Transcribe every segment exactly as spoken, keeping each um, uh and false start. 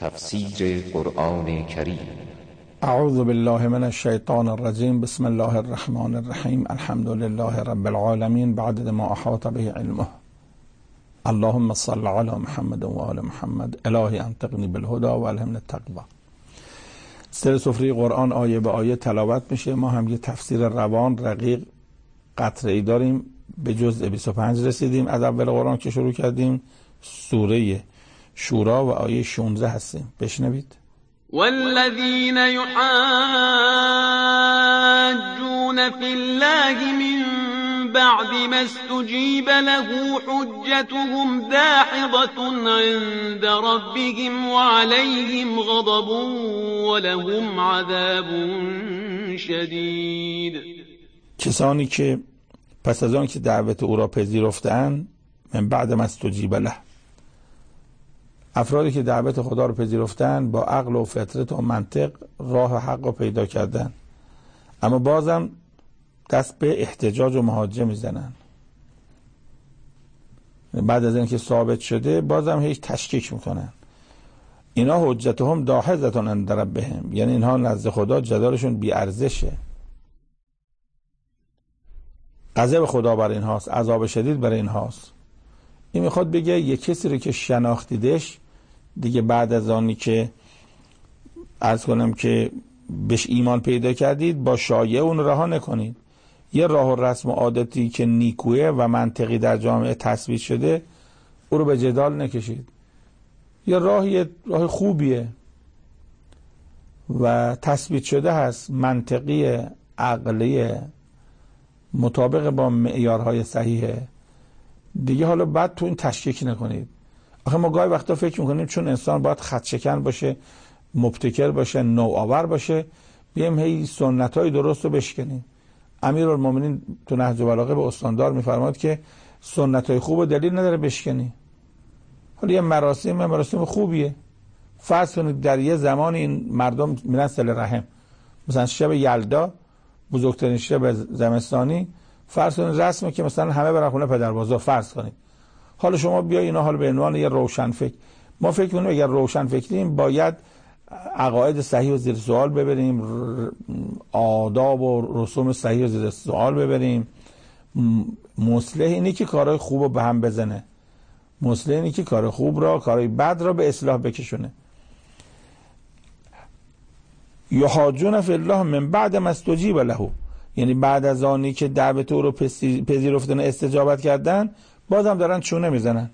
تفسیر قرآن کریم. اعوذ بالله من الشیطان الرجیم. بسم الله الرحمن الرحیم. الحمد لله رب العالمین بعدد ما احاط به علمه. اللهم صل علی محمد و آل محمد. الهی انطقنی بالهدى و الهمنی التقوی. سر سفره قرآن آیه به آیه تلاوت میشه. ما هم یه تفسیر روان رقیق قطره‌ای داریم. به جزء بیست و پنج رسیدیم از اول قرآن که شروع کردیم. سوره شورا و آیه شانزده هستیم. بشنوید. والذین یحاجون فی الله من بعد ما استجیب له حجتهم داحضة عند ربهم وعليهم غضب ولهم عذاب شدید. کسانی که پس از آن که دعوت او را پذیرفتند، من بعد ما استجیب له، افرادی که دعوت خدا رو پذیرفتن با عقل و فطرت و منطق راه حق رو پیدا کردن، اما بازم دست به احتجاج و محاجه میزنن. بعد از اینکه ثابت شده بازم هیچ تشکیک میکنن. اینا حجتهم داحضة عند ربهم، یعنی اینها نزد خدا جدالشون بی ارزشه. غضب خدا بر اینهاست، عذاب شدید بر اینهاست. این میخواد بگه یک کسی رو که شناختیدش دیگه، بعد از آنی که عرض کنم که بهش ایمان پیدا کردید، با شایعه اون رها نکنید. یه راه و رسم و عادتی که نیکویه و منطقی در جامعه تثبیت شده او رو به جدال نکشید. یه راهی راه خوبیه و تثبیت شده هست، منطقی، عقلی، مطابق با معیارهای صحیحه دیگه. حالا بعد تو این تشکیک نکنید. آخه ما گاهی وقتا فکر میکنیم چون انسان باید خط شکن باشه، مبتکر باشه، نوآور باشه، بیم هی سنت‌های درست رو بشکنیم. امیرالمومنین تو نهج البلاغه به استاندار میفرماد که سنت‌های خوب و دلیل نداره بشکنی. حالا یه مراسم مراسم خوبیه. فرض کنید در یه زمان این مردم میرن صله رحم، مثلا شب یلدا، بزرگترین شب زمستانی، فرض کنید رسمه که مثلا همه برن خونه پدربزرگ، فرض کنید. حالا شما بیا اینا حالا به عنوان یه روشن فکر، ما فکر کنیم اگر روشن فکریم باید عقاید صحیح و زیر سوال ببریم، آداب و رسوم صحیح و زیر سوال ببریم. مصلح اینی که کارهای خوب رو به هم بزنه، مصلح اینی که کار خوب را، کارهای بد را به اصلاح بکشونه. یحاجون فی الله من بعد ما استجیب له، یعنی بعد از آنی که دعوت او رو پذیرفتن استجابت کردن، بازم دارن چونه میزنن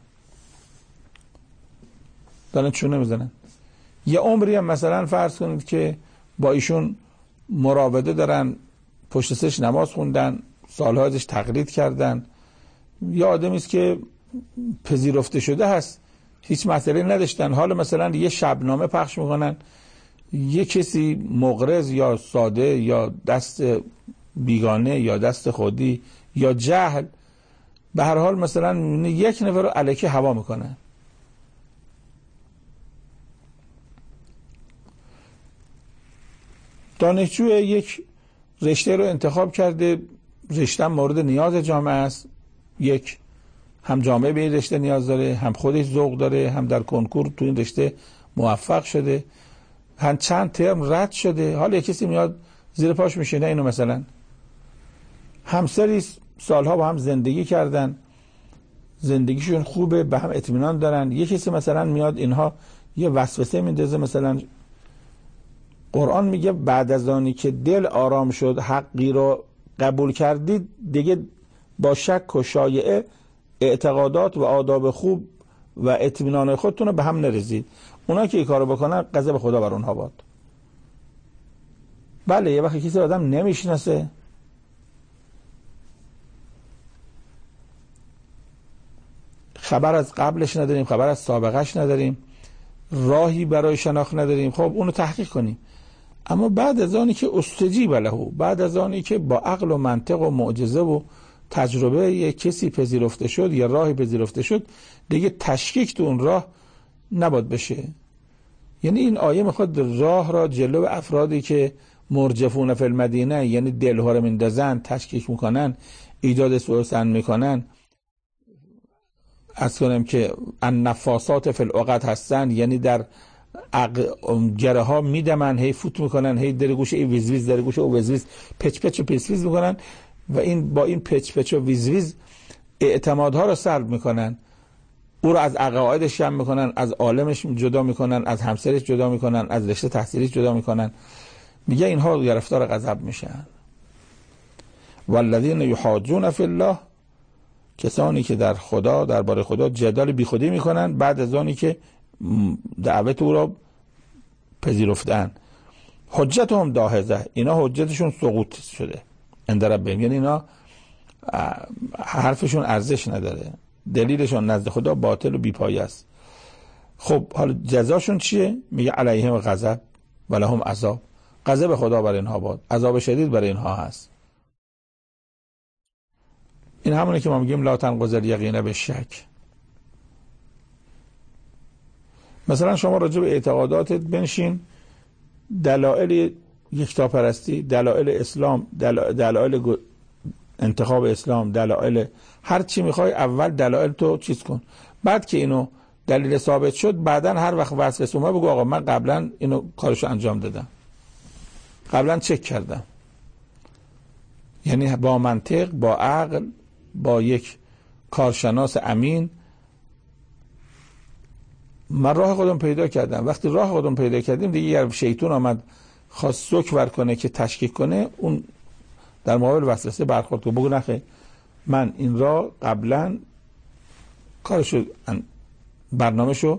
دارن چونه میزنن یه عمری هم مثلا فرض کنید که با ایشون مراوده دارن، پشت سرش نماز خوندن، سالها ازش تقلید کردن. یه آدمی است که پذیرفته شده هست، هیچ مسئله نداشتن. حالا مثلا یه شبنامه پخش میکنن، یه کسی مغرض یا ساده یا دست بیگانه یا دست خودی یا جهل، به هر حال مثلا یک نفر رو الکی هوا میکنن. دانشجو یک رشته رو انتخاب کرده، رشته مورد نیاز جامعه است، یک هم جامعه به این رشته نیاز داره، هم خودش ذوق داره، هم در کنکور تو این رشته موفق شده، هم چند ترم رد شده. حالا یک کسی میاد زیر پاش میشینه اینو، مثلا همسری سالها با هم زندگی کردن، زندگیشون خوبه، به هم اطمینان دارن. یک کسی مثلا میاد اینها یه وسوسه میندازه، مثلا قرآن میگه بعد از آنی که دل آرام شد، حقی رو قبول کردید، دیگه با شک و شایعه اعتقادات و آداب خوب و اطمینان خودتون رو به هم نریزید. اونا که این کارو بکنن غضب خدا بر اونها باد. بله یه وقتی کسی آدم نمیشناسه، خبر از قبلش نداریم، خبر از سابقش نداریم، راهی برای شناخت نداریم، خب اونو تحقیق کنیم. اما بعد از آنی که استجیب له، بعد از آنی که با عقل و منطق و معجزه و تجربه یک کسی پذیرفته شد یا راهی پذیرفته شد، دیگه تشکیک تو اون راه نباید بشه. یعنی این آیه میخواد راه را جلو افرادی که مرجفون فی المدینه، یعنی دلها رو میندازن، تشکیک میکنن، ایجاد سوء ظن میکنن، از کنم که النفاسات فی العقد هستن، یعنی در گره ها میدمن، هی فوت میکنن، هی در گوشه ای ویز ویز، در گوشه او ویز ویز، پچ پچ و پیس ویز میکنن و این با این پچ پچ و ویز ویز اعتمادها رو سلب میکنن، او رو از عقایدش جمع میکنن، از عالمش جدا میکنن، از همسرش جدا میکنن، از رشته تحصیلیش جدا میکنن. میگه اینها گرفتار غضب میشن. والذین یحاجون فی الله، کسانی که در خدا، درباره خدا جدال بیخودی میکنن بعد از آنی که دعوت او را پذیرفتن. حجتهم داهزه، اینا حجتشون سقوط شده عند ربهم، یعنی اینا حرفشون ارزش نداره، دلیلشون نزد خدا باطل و بیپایه است. خب حالا جزاشون چیه؟ میگه علیهم غضب و لهم عذاب، غضب خدا بر اینها باد، عذاب شدید بر اینها هست. این همونه که ما میگیم لا تنقض الیقین بالشک. مثلا شما راجع به اعتقاداتت بنشین، دلایل یکتاپرستی، دلایل اسلام، دلایل انتخاب اسلام، دلایل هر چی میخوای، اول دلایل تو چیز کن، بعد که اینو دلیل ثابت شد، بعدن هر وقت وسوسه اومد بگو آقا من قبلا اینو کارشو انجام دادم، قبلا چک کردم. یعنی با منطق، با عقل، با یک کارشناس امین من راه خودم پیدا کردم. وقتی راه خودم پیدا کردیم دیگه اگر شیطان آمد خواست سوک ور کنه که تشکیک کنه، اون در مقابل وسوسه برخورد کنه، بگو نخیر من این را قبلا کارشو، برنامهشو،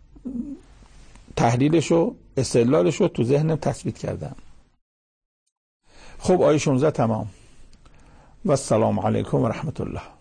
تحلیلشو، استدلالشو تو ذهنم تثبیت کردم. خب آیه شانزده تمام. و السلام علیکم و رحمت الله.